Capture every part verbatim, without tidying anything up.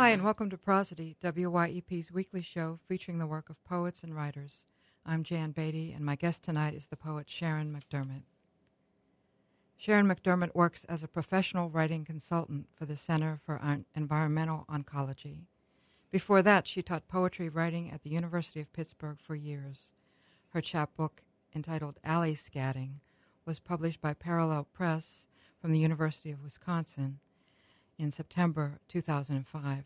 Hi, and welcome to Prosody, W Y E P's weekly show featuring the work of poets and writers. I'm Jan Beatty, and my guest tonight is the poet Sharon McDermott. Sharon McDermott works as a professional writing consultant for the Center for Environmental Oncology. Before that, she taught poetry writing at the University of Pittsburgh for years. Her chapbook, entitled Alley Scatting, was published by Parallel Press from the University of Wisconsin in September two thousand five.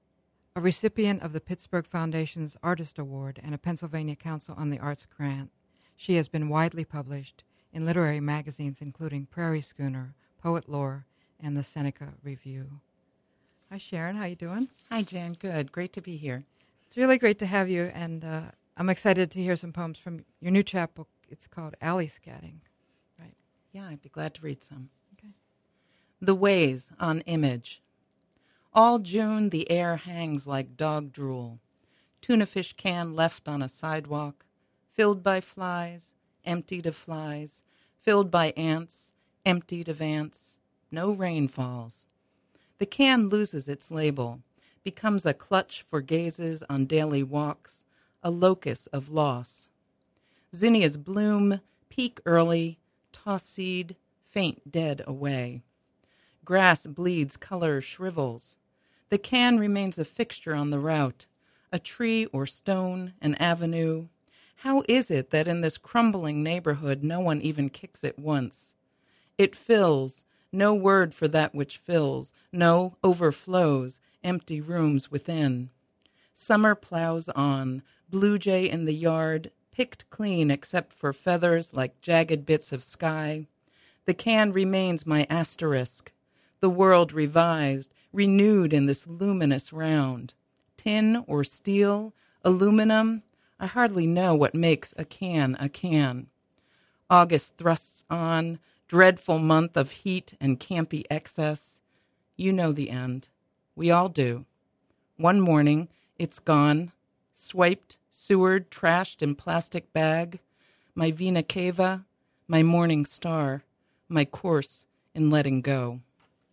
A recipient of the Pittsburgh Foundation's Artist Award and a Pennsylvania Council on the Arts grant, she has been widely published in literary magazines including Prairie Schooner, Poet Lore, and the Seneca Review. Hi, Sharon. How you doing? Hi, Jan. Good. Great to be here. It's really great to have you, and uh, I'm excited to hear some poems from your new chapbook. It's called Alley Scatting, right? Yeah, I'd be glad to read some. Okay. The Ways on Image. All June the air hangs like dog drool. Tuna fish can left on a sidewalk, filled by flies, emptied of flies, filled by ants, emptied of ants. No rain falls. The can loses its label, becomes a clutch for gazes on daily walks, a locus of loss. Zinnias bloom, peak early, toss seed, faint dead away. Grass bleeds, color shrivels. The can remains a fixture on the route, a tree or stone, an avenue. How is it that in this crumbling neighborhood no one even kicks it once? It fills, no word for that which fills, no overflows, empty rooms within. Summer plows on, blue jay in the yard, picked clean except for feathers like jagged bits of sky. The can remains my asterisk. The world revised, renewed in this luminous round. Tin or steel, aluminum, I hardly know what makes a can a can. August thrusts on, dreadful month of heat and campy excess. You know the end. We all do. One morning, it's gone, swiped, sewered, trashed in plastic bag. My vina cava, my morning star, my course in letting go.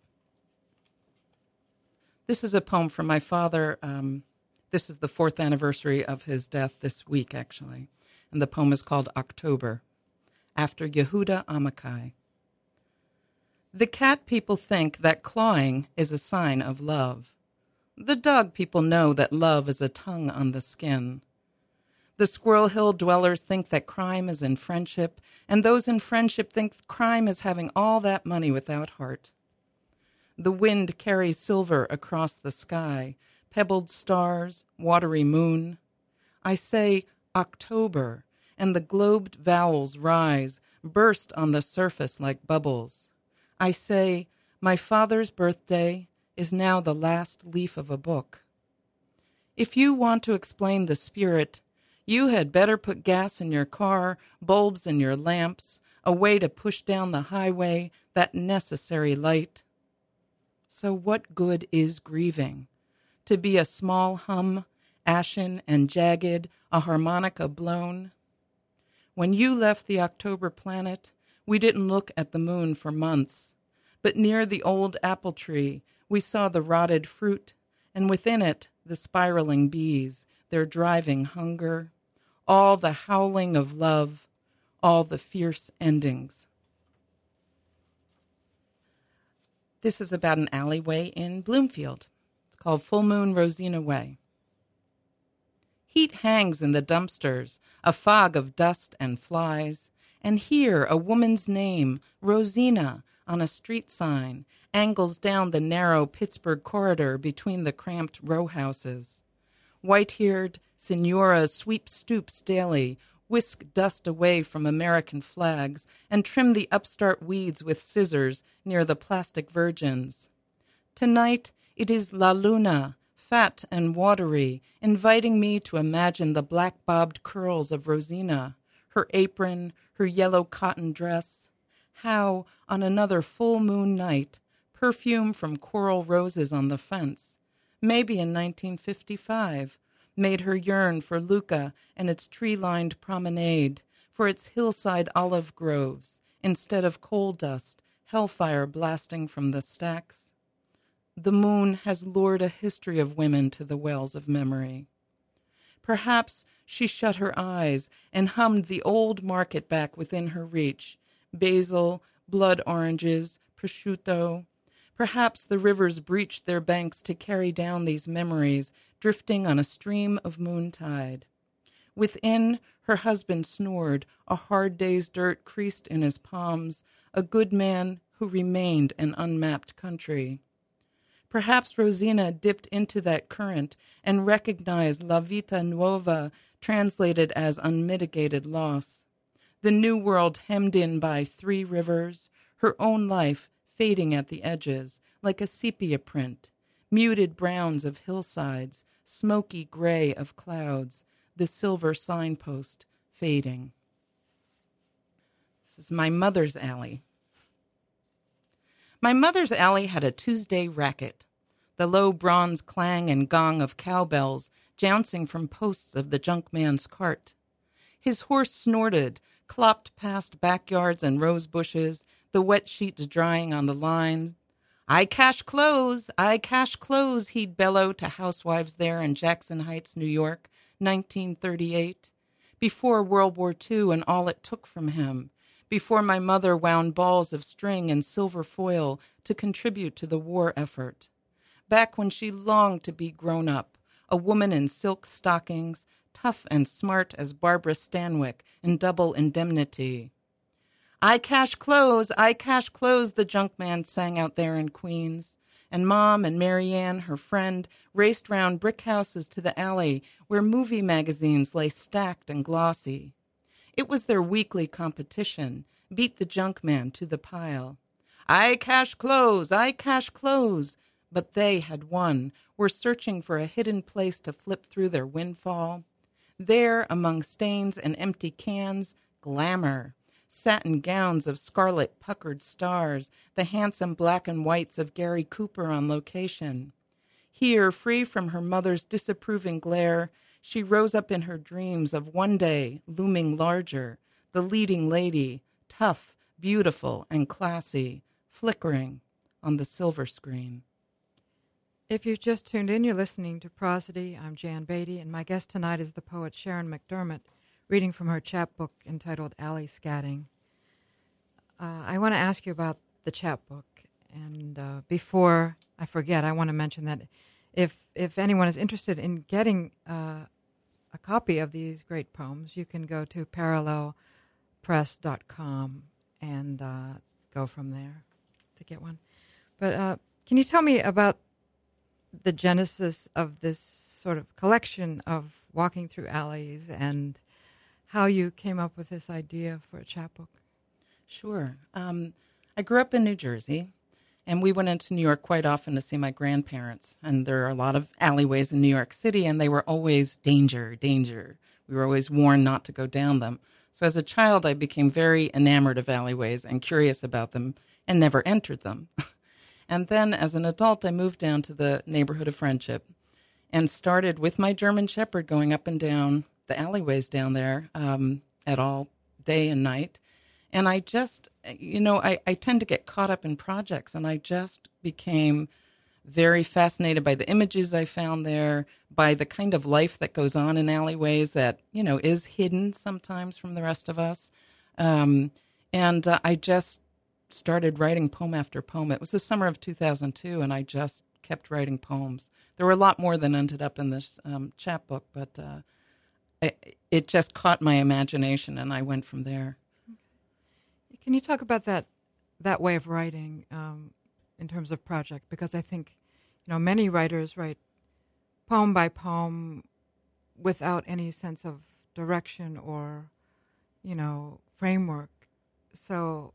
This is a poem from my father. Um, this is the fourth anniversary of his death this week, actually. And the poem is called October, after Yehuda Amichai. The cat people think that clawing is a sign of love. The dog people know that love is a tongue on the skin. The Squirrel Hill dwellers think that crime is in friendship, and those in friendship think crime is having all that money without heart. The wind carries silver across the sky, pebbled stars, watery moon. I say October, and the globed vowels rise, burst on the surface like bubbles. I say, my father's birthday is now the last leaf of a book. If you want to explain the spirit, you had better put gas in your car, bulbs in your lamps, a way to push down the highway, that necessary light. So what good is grieving? To be a small hum, ashen and jagged, a harmonica blown? When you left the October planet, we didn't look at the moon for months, but near the old apple tree, we saw the rotted fruit, and within it, the spiraling bees, their driving hunger, all the howling of love, all the fierce endings. This is about an alleyway in Bloomfield. It's called Full Moon Rosina Way. Heat hangs in the dumpsters, a fog of dust and flies, and here a woman's name, Rosina, on a street sign, angles down the narrow Pittsburgh corridor between the cramped row houses. White-haired senoras sweep stoops daily, whisk dust away from American flags, and trim the upstart weeds with scissors near the plastic virgins. Tonight it is La Luna, fat and watery, inviting me to imagine the black-bobbed curls of Rosina, her apron, her yellow cotton dress. How, on another full moon night, perfume from coral roses on the fence, maybe in nineteen fifty-five, made her yearn for Lucca and its tree-lined promenade, for its hillside olive groves, instead of coal dust, hellfire blasting from the stacks. the moon has lured a history of women to the wells of memory. Perhaps she shut her eyes and hummed the old market back within her reach, basil, blood oranges, prosciutto. Perhaps the rivers breached their banks to carry down these memories, drifting on a stream of moontide. Within, her husband snored, a hard day's dirt creased in his palms, a good man who remained an unmapped country. Perhaps Rosina dipped into that current and recognized La Vita Nuova, translated as unmitigated loss. The new world hemmed in by three rivers, her own life fading at the edges, like a sepia print, muted browns of hillsides, smoky gray of clouds, the silver signpost fading. This is my mother's alley. My mother's alley had a Tuesday racket, the low bronze clang and gong of cowbells jouncing from posts of the junkman's cart. His horse snorted, clopped past backyards and rose bushes, the wet sheets drying on the lines. "I cash clothes, I cash clothes," he'd bellow to housewives there in Jackson Heights, New York, nineteen thirty-eight, before World War Two and all it took from him, before my mother wound balls of string and silver foil to contribute to the war effort, back when she longed to be grown up, a woman in silk stockings, tough and smart as Barbara Stanwyck in Double Indemnity. "I cash clothes, I cash clothes," the junkman sang out there in Queens, and Mom and Marianne, her friend, raced round brick houses to the alley where movie magazines lay stacked and glossy. It was their weekly competition, beat the junkman to the pile. "I cash clothes, I cash clothes," but they had won, were searching for a hidden place to flip through their windfall. There, among stains and empty cans, glamour. Satin gowns of scarlet puckered stars, the handsome black and whites of Gary Cooper on location. Here, free from her mother's disapproving glare, she rose up in her dreams of one day looming larger, the leading lady, tough, beautiful, and classy, flickering on the silver screen. If you've just tuned in, you're listening to Prosody. I'm Jan Beatty, and my guest tonight is the poet Sharon McDermott, reading from her chapbook entitled Alley Scatting. Uh, I want to ask you about the chapbook, and uh, before I forget, I want to mention that if if anyone is interested in getting uh, a copy of these great poems, you can go to parallel press dot com and uh, go from there to get one. But uh, can you tell me about the genesis of this sort of collection of walking through alleys and how you came up with this idea for a chapbook? Sure. Um, I grew up in New Jersey, and we went into New York quite often to see my grandparents. And there are a lot of alleyways in New York City, and they were always danger, danger. We were always warned not to go down them. So as a child, I became very enamored of alleyways and curious about them and never entered them. And then as an adult, I moved down to the neighborhood of Friendship and started with my German Shepherd going up and down the alleyways down there um, at all day and night. And I just, you know, I, I tend to get caught up in projects, and I just became very fascinated by the images I found there, by the kind of life that goes on in alleyways that, you know, is hidden sometimes from the rest of us. Um, and uh, I just started writing poem after poem. It was the summer of two thousand two, and I just kept writing poems. There were a lot more than ended up in this um, chapbook, but uh, it, it just caught my imagination, and I went from there. Can you talk about that that way of writing um, in terms of project? Because I think, you know, many writers write poem by poem without any sense of direction or, you know, framework. So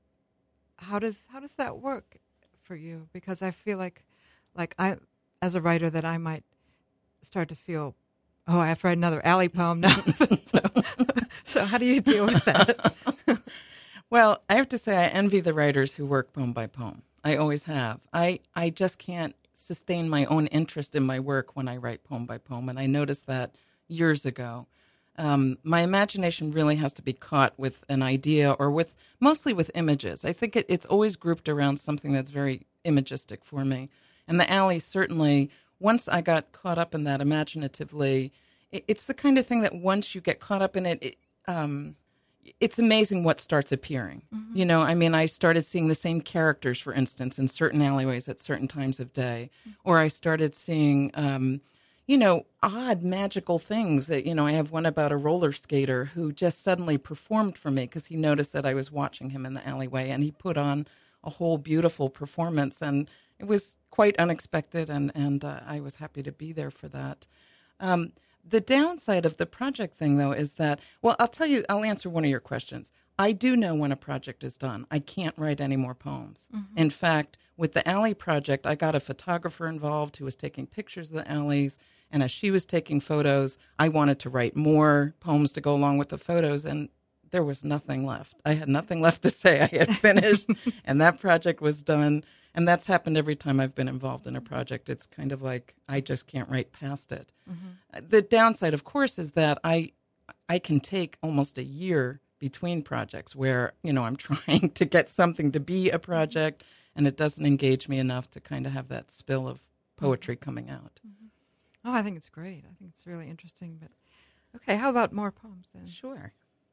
how does how does that work for you? Because I feel like, like I, as a writer, that I might start to feel, oh, I have to write another alley poem now. so, so how do you deal with that? Well, I have to say I envy the writers who work poem by poem. I always have. I, I just can't sustain my own interest in my work when I write poem by poem, and I noticed that years ago. Um, my imagination really has to be caught with an idea or with mostly with images. I think it, it's always grouped around something that's very imagistic for me. And the alley certainly, once I got caught up in that imaginatively, it, it's the kind of thing that once you get caught up in it, it um, it's amazing what starts appearing. Mm-hmm. You know, I mean, I started seeing the same characters, for instance, in certain alleyways at certain times of day. Mm-hmm. Or I started seeing, um, you know, odd magical things that, you know, I have one about a roller skater who just suddenly performed for me because he noticed that I was watching him in the alleyway, and he put on a whole beautiful performance, and it was quite unexpected, and, and uh, I was happy to be there for that. Um, the downside of the project thing, though, is that, well, I'll tell you, I'll answer one of your questions. I do know when a project is done. I can't write any more poems. Mm-hmm. In fact, with the alley project, I got a photographer involved who was taking pictures of the alleys, and as she was taking photos, I wanted to write more poems to go along with the photos, and there was nothing left. I had nothing left to say. I had finished, and that project was done. And that's happened every time I've been involved in a project. It's kind of like I just can't write past it. Mm-hmm. The downside, of course, is that I I can take almost a year between projects where, you know, I'm trying to get something to be a project, and it doesn't engage me enough to kind of have that spill of poetry coming out. Mm-hmm. Oh, I think it's great. I think it's really interesting. But okay, how about more poems then? Sure.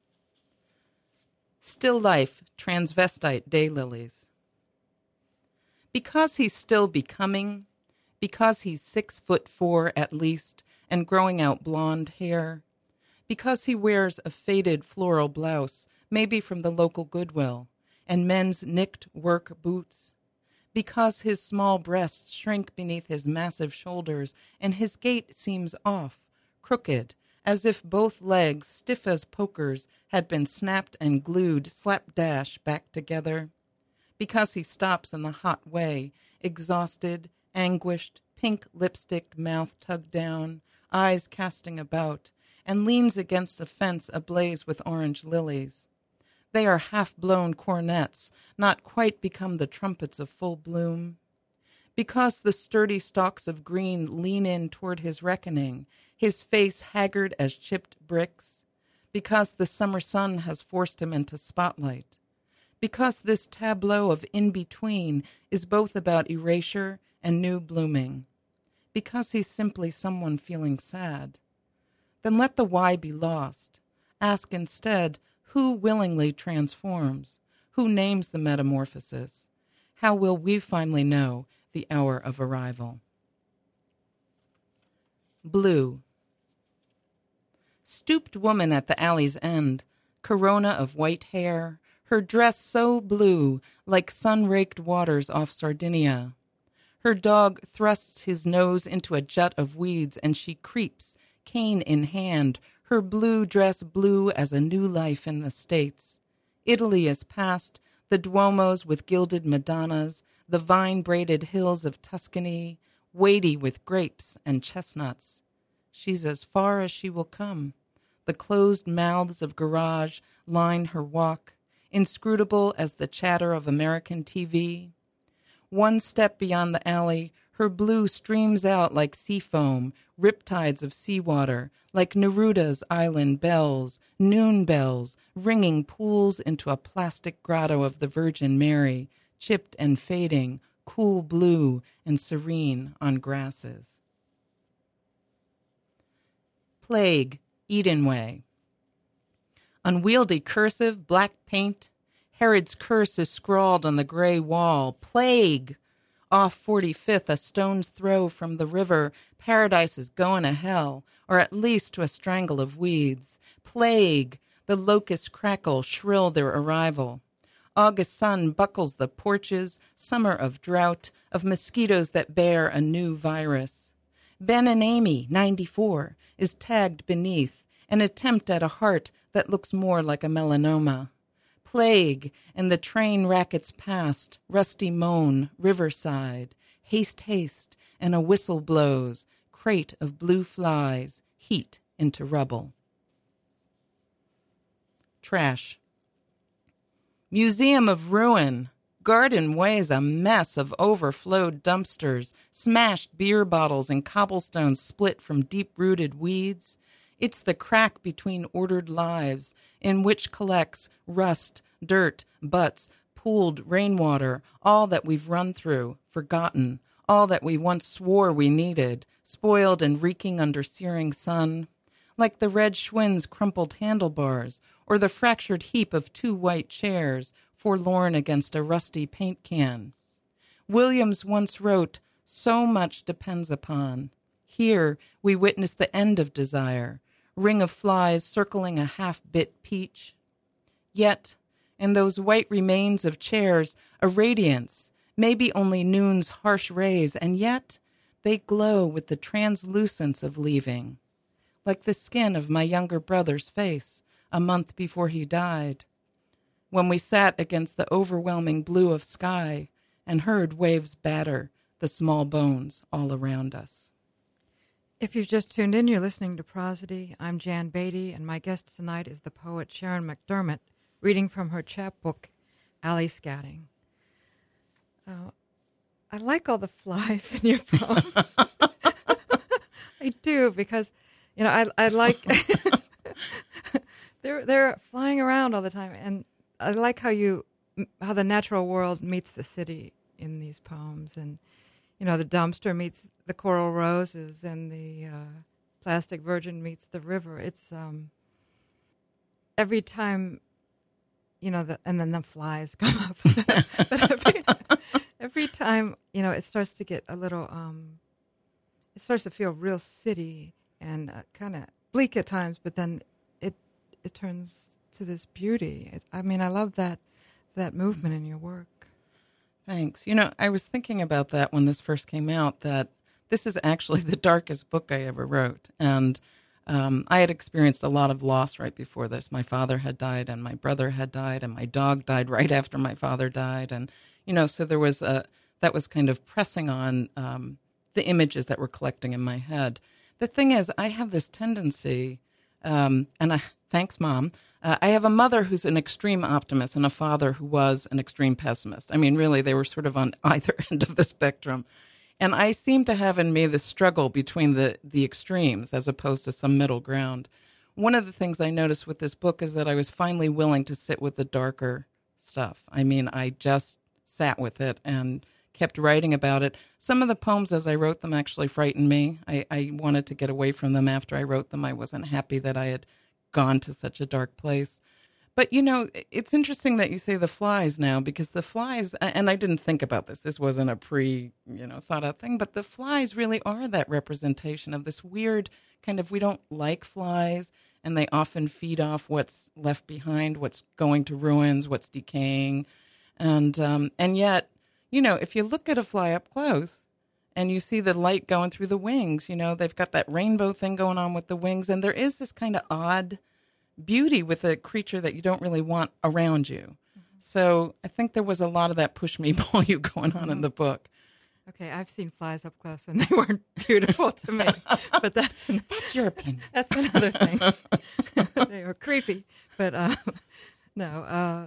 Still Life, Transvestite Daylilies. Because he's still becoming, because he's six foot four at least and growing out blonde hair, because he wears a faded floral blouse, maybe from the local Goodwill, and men's nicked work boots, because his small breasts shrink beneath his massive shoulders and his gait seems off, crooked, as if both legs, stiff as pokers, had been snapped and glued slapdash back together. Because he stops in the hot way, exhausted, anguished, pink lipsticked mouth tugged down, eyes casting about, and leans against a fence ablaze with orange lilies. They are half-blown cornets, not quite become the trumpets of full bloom. Because the sturdy stalks of green lean in toward his reckoning, his face haggard as chipped bricks. Because the summer sun has forced him into spotlight. Because this tableau of in-between is both about erasure and new blooming. Because he's simply someone feeling sad. Then let the why be lost. Ask instead, who willingly transforms? Who names the metamorphosis? How will we finally know the hour of arrival? Blue. Stooped woman at the alley's end, corona of white hair, her dress so blue, like sun-raked waters off Sardinia. Her dog thrusts his nose into a jut of weeds, and she creeps, cane in hand, her blue dress blue as a new life in the States. Italy is past, the Duomos with gilded Madonnas, the vine-braided hills of Tuscany, weighty with grapes and chestnuts. She's as far as she will come. The closed mouths of garage line her walk, inscrutable as the chatter of American T V. One step beyond the alley, her blue streams out like sea foam, riptides of seawater, like Neruda's island bells, noon bells, ringing pools into a plastic grotto of the Virgin Mary, chipped and fading, cool blue and serene on grasses. Plague, Edenway. Unwieldy cursive, black paint. Herod's curse is scrawled on the gray wall. Plague! Off forty-fifth, a stone's throw from the river, paradise is going to hell, or at least to a strangle of weeds. Plague! The locusts crackle, shrill their arrival. August sun buckles the porches, summer of drought, of mosquitoes that bear a new virus. Ben and Amy, ninety-four, is tagged beneath, an attempt at a heart that looks more like a melanoma. Plague, and the train rackets past, rusty moan, riverside. Haste, haste, and a whistle blows, crate of blue flies, heat into rubble. Trash. Museum of ruin. Garden Way's a mess of overflowed dumpsters, smashed beer bottles and cobblestones split from deep-rooted weeds. It's the crack between ordered lives in which collects rust, dirt, butts, pooled rainwater, all that we've run through, forgotten, all that we once swore we needed, spoiled and reeking under searing sun, like the red Schwinn's crumpled handlebars or the fractured heap of two white chairs, forlorn against a rusty paint can. Williams once wrote, "So much depends upon." Here we witness the end of desire, ring of flies circling a half-bit peach. Yet, in those white remains of chairs, a radiance, maybe only noon's harsh rays, and yet they glow with the translucence of leaving, like the skin of my younger brother's face a month before he died, when we sat against the overwhelming blue of sky and heard waves batter the small bones all around us. If you've just tuned in, you're listening to Prosody. I'm Jan Beatty, and my guest tonight is the poet Sharon McDermott, reading from her chapbook, Alley Scatting. Uh, I like all the flies in your poem. I do, because, you know, I I like they're they're flying around all the time, and I like how you how the natural world meets the city in these poems, and you know, the dumpster meets the coral roses, and the uh, plastic virgin meets the river. It's um, every time, you know, the, and then the flies come up. But every, every time, you know, it starts to get a little, um, it starts to feel real city and uh, kind of bleak at times, but then it it turns to this beauty. It, I mean, I love that that movement in your work. Thanks. You know, I was thinking about that when this first came out, that this is actually the darkest book I ever wrote. And um, I had experienced a lot of loss right before this. My father had died, and my brother had died, and my dog died right after my father died. And, you know, so there was a, that was kind of pressing on um, the images that were collecting in my head. The thing is, I have this tendency, um, and I, thanks, Mom, Uh, I have a mother who's an extreme optimist and a father who was an extreme pessimist. I mean, really, they were sort of on either end of the spectrum. And I seem to have in me this struggle between the, the extremes as opposed to some middle ground. One of the things I noticed with this book is that I was finally willing to sit with the darker stuff. I mean, I just sat with it and kept writing about it. Some of the poems as I wrote them actually frightened me. I, I wanted to get away from them after I wrote them. I wasn't happy that I had gone to such a dark place. But, you know, it's interesting that you say the flies now, because the flies, and I didn't think about this, this wasn't a pre, you know, thought out thing, but the flies really are that representation of this weird kind of, we don't like flies, and they often feed off what's left behind, what's going to ruins, what's decaying. And, um, and yet, you know, if you look at a fly up close, and you see the light going through the wings, you know, they've got that rainbow thing going on with the wings. And there is this kind of odd beauty with a creature that you don't really want around you. Mm-hmm. So I think there was a lot of that push me, pull you going on mm-hmm. in the book. Okay, I've seen flies up close, and they weren't beautiful to me. But that's an, that's your opinion. That's another thing. They were creepy. But uh, no, uh,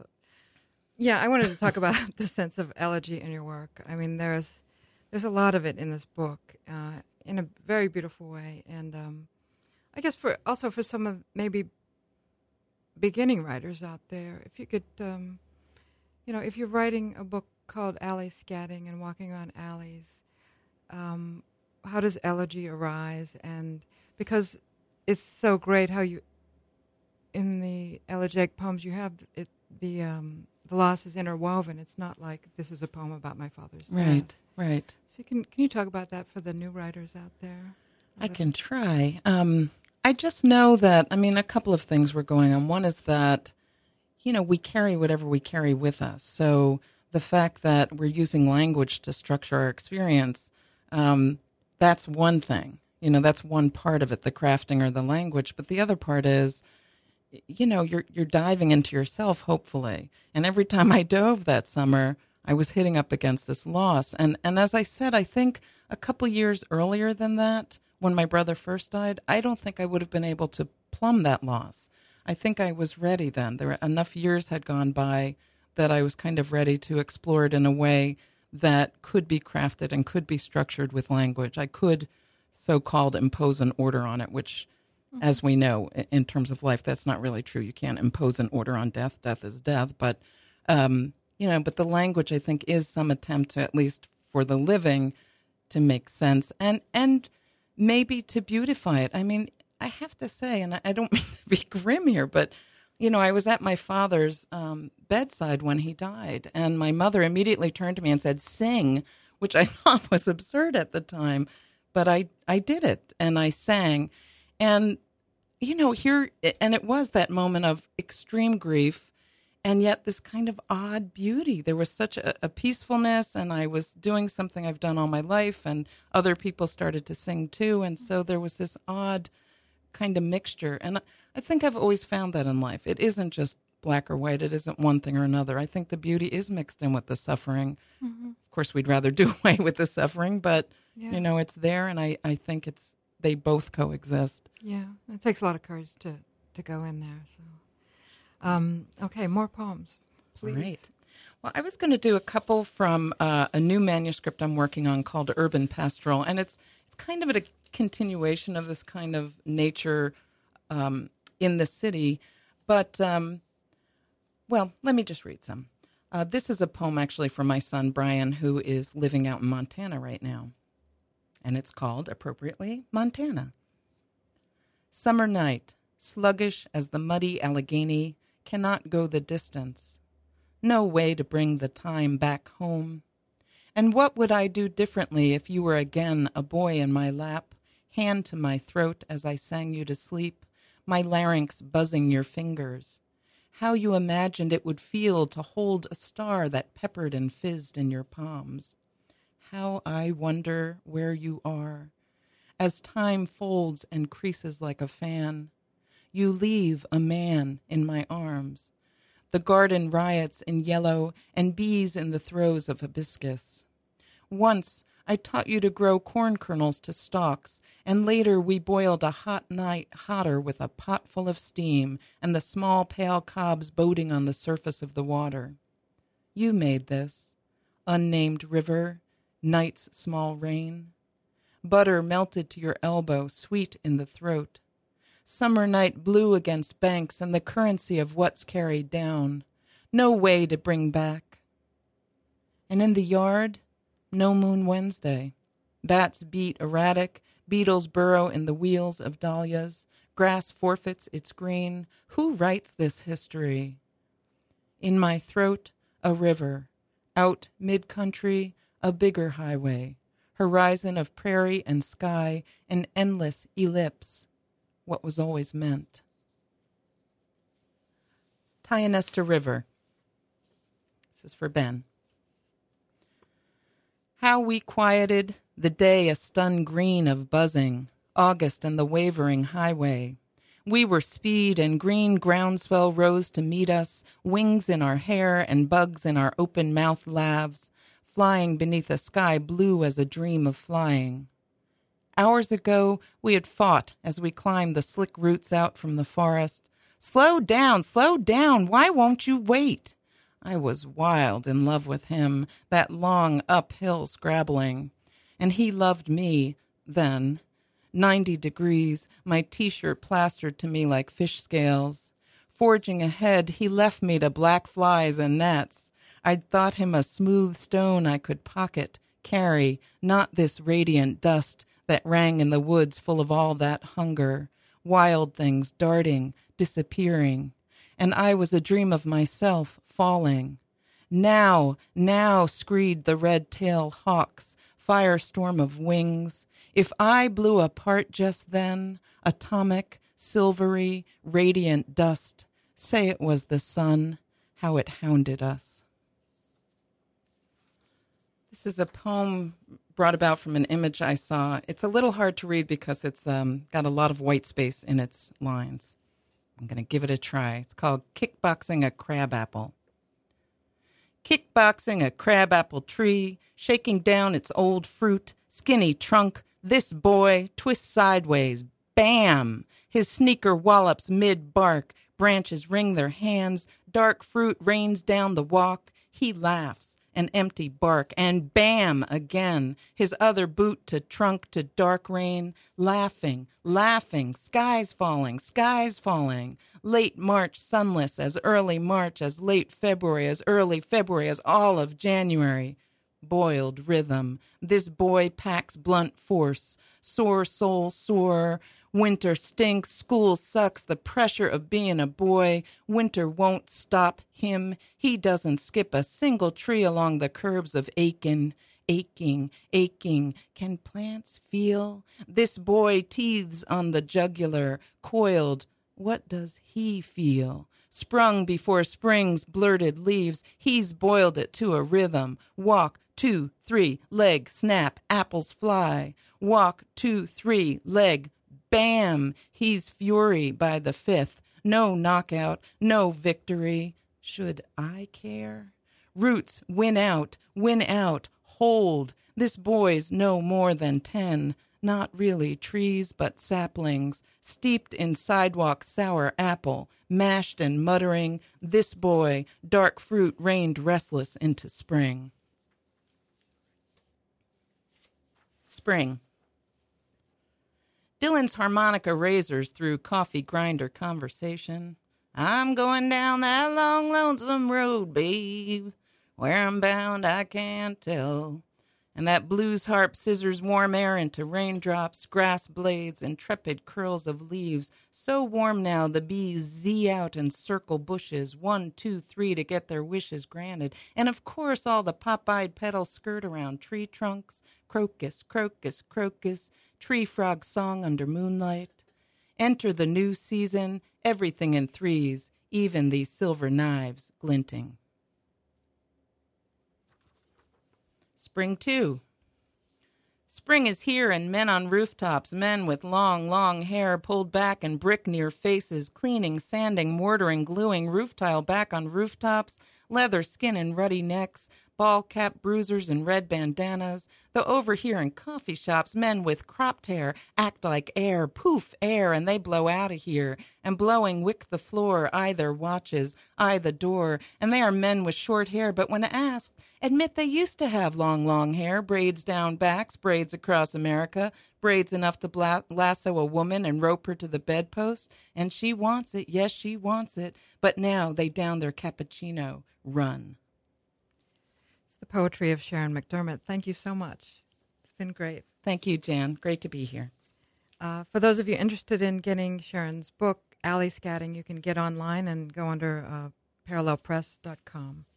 yeah, I wanted to talk about the sense of elegy in your work. I mean, there's There's a lot of it in this book uh, in a very beautiful way. And um, I guess for also for some of maybe beginning writers out there, if you could, um, you know, if you're writing a book called Alley Scatting and Walking Around Alleys, um, how does elegy arise? And because it's so great how you, in the elegiac poems you have, it, the um, the loss is interwoven. It's not like this is a poem about my father's death. Right. Right. So can can you talk about that for the new writers out there? I can try. Um, I just know that, I mean, a couple of things were going on. One is that, you know, we carry whatever we carry with us. So the fact that we're using language to structure our experience, um, that's one thing. You know, that's one part of it, the crafting or the language. But the other part is, you know, you're you're diving into yourself, hopefully. And every time I dove that summer, I was hitting up against this loss. And and as I said, I think a couple years earlier than that, when my brother first died, I don't think I would have been able to plumb that loss. I think I was ready then. There were enough years had gone by that I was kind of ready to explore it in a way that could be crafted and could be structured with language. I could so-called impose an order on it, which, mm-hmm. as we know, in terms of life, that's not really true. You can't impose an order on death. Death is death. But um You know, but the language, I think, is some attempt to, at least for the living, to make sense and and maybe to beautify it. I mean, I have to say, and I, I don't mean to be grim here, but you know, I was at my father's um, bedside when he died, and my mother immediately turned to me and said, "Sing," which I thought was absurd at the time, but I I did it and I sang, and you know, here and it was that moment of extreme grief. And yet this kind of odd beauty. There was such a, a peacefulness, and I was doing something I've done all my life, and other people started to sing too. And so there was this odd kind of mixture. And I, I think I've always found that in life. It isn't just black or white. It isn't one thing or another. I think the beauty is mixed in with the suffering. Mm-hmm. Of course, we'd rather do away with the suffering, but, yeah. you know, it's there, and I, I think it's they both coexist. Yeah, it takes a lot of courage to, to go in there, so... Um, okay, more poems, please. Great. Well, I was going to do a couple from uh, a new manuscript I'm working on called Urban Pastoral, and it's it's kind of a continuation of this kind of nature um, in the city. But, um, well, let me just read some. Uh, this is a poem actually from my son, Brian, who is living out in Montana right now. And it's called, appropriately, Montana. Summer night, sluggish as the muddy Allegheny, cannot go the distance. No way to bring the time back home. And what would I do differently if you were again a boy in my lap, hand to my throat as I sang you to sleep, my larynx buzzing your fingers? How you imagined it would feel to hold a star that peppered and fizzed in your palms. How I wonder where you are. As time folds and creases like a fan, you leave a man in my arms. The garden riots in yellow and bees in the throes of hibiscus. Once I taught you to grow corn kernels to stalks, and later we boiled a hot night hotter with a pot full of steam and the small pale cobs boating on the surface of the water. You made this, unnamed river, night's small rain. Butter melted to your elbow, sweet in the throat. Summer night blew against banks and the currency of what's carried down. No way to bring back. And in the yard, no moon Wednesday. Bats beat erratic, beetles burrow in the wheels of dahlias, grass forfeits its green. Who writes this history? In my throat, a river. Out mid-country, a bigger highway. Horizon of prairie and sky, an endless ellipse. What was always meant. Tionesta River. This is for Ben. How we quieted the day a stunned green of buzzing, August and the wavering highway. We were speed and green groundswell rose to meet us, wings in our hair and bugs in our open-mouthed laughs, flying beneath a sky blue as a dream of flying. Hours ago, we had fought as we climbed the slick roots out from the forest. Slow down, slow down, why won't you wait? I was wild in love with him, that long uphill scrabbling. And he loved me, then. Ninety degrees, my T-shirt plastered to me like fish scales. Forging ahead, he left me to black flies and gnats. I'd thought him a smooth stone I could pocket, carry, not this radiant dust that rang in the woods full of all that hunger, wild things darting, disappearing. And I was a dream of myself falling. Now, now, screed the red-tailed hawks, firestorm of wings. If I blew apart just then, atomic, silvery, radiant dust, say it was the sun, how it hounded us. This is a poem brought about from an image I saw. It's a little hard to read because it's um, got a lot of white space in its lines. I'm going to give it a try. It's called Kickboxing a Crabapple. Kickboxing a crabapple tree, shaking down its old fruit, skinny trunk, this boy twists sideways. Bam! His sneaker wallops mid-bark, branches ring their hands, dark fruit rains down the walk. He laughs. An empty bark, and bam again, his other boot to trunk to dark rain, laughing, laughing, skies falling, skies falling, late March sunless as early March, as late February, as early February, as all of January. boiled rhythm. This boy packs blunt force. Sore soul sore. Winter stinks, school sucks, the pressure of being a boy. Winter won't stop him. He doesn't skip a single tree along the curbs of Aiken. Aching, aching, can plants feel? This boy teethes on the jugular, coiled. What does he feel? Sprung before spring's blurted leaves, he's boiled it to a rhythm. Walk, two, three, leg, snap, apples fly. Walk, two, three, leg, bam! He's fury by the fifth. No knockout, no victory. Should I care? Roots win out, win out, hold. This boy's no more than ten. Not really trees, but saplings, steeped in sidewalk sour apple, mashed and muttering. This boy, dark fruit rained restless into spring. Spring. Dylan's harmonica razors through coffee grinder conversation. I'm going down that long, lonesome road, babe. Where I'm bound, I can't tell. And that blues harp scissors warm air into raindrops, grass blades, intrepid curls of leaves. So warm now, the bees zee out and circle bushes, one, two, three, to get their wishes granted. And of course, all the pop-eyed petals skirt around tree trunks. Crocus, crocus, crocus, tree frog song under moonlight. Enter the new season, everything in threes, even these silver knives glinting. Spring two. Spring is here, and men on rooftops, men with long, long hair pulled back and brick-near faces, cleaning, sanding, mortaring, gluing roof tile back on rooftops, leather skin and ruddy necks, ball-cap bruisers and red bandanas. Though over here in coffee shops, men with cropped hair act like air, poof, air, and they blow out of here. And blowing wick the floor, eye their watches, eye the door. And they are men with short hair, but when asked, admit they used to have long, long hair, braids down backs, braids across America, braids enough to bla- lasso a woman and rope her to the bedpost. And she wants it, yes, she wants it. But now they down their cappuccino, run. The poetry of Sharon McDermott. Thank you so much. It's been great. Thank you, Jan. Great to be here. Uh, for those of you interested in getting Sharon's book, Alley Scatting, you can get online and go under uh, parallel press dot com.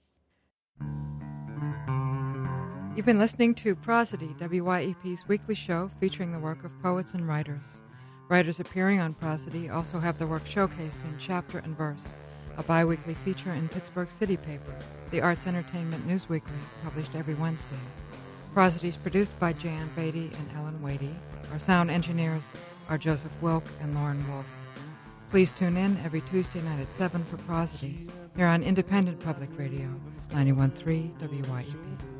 You've been listening to Prosody, W Y E P's weekly show featuring the work of poets and writers. Writers appearing on Prosody also have their work showcased in Chapter and Verse, a bi-weekly feature in Pittsburgh City Paper, the Arts Entertainment News Weekly, published every Wednesday. Prosody is produced by Jan Beatty and Ellen Wadey. Our sound engineers are Joseph Wilk and Lauren Wolf. Please tune in every Tuesday night at seven for Prosody, here on Independent Public Radio, ninety-one point three W Y E P.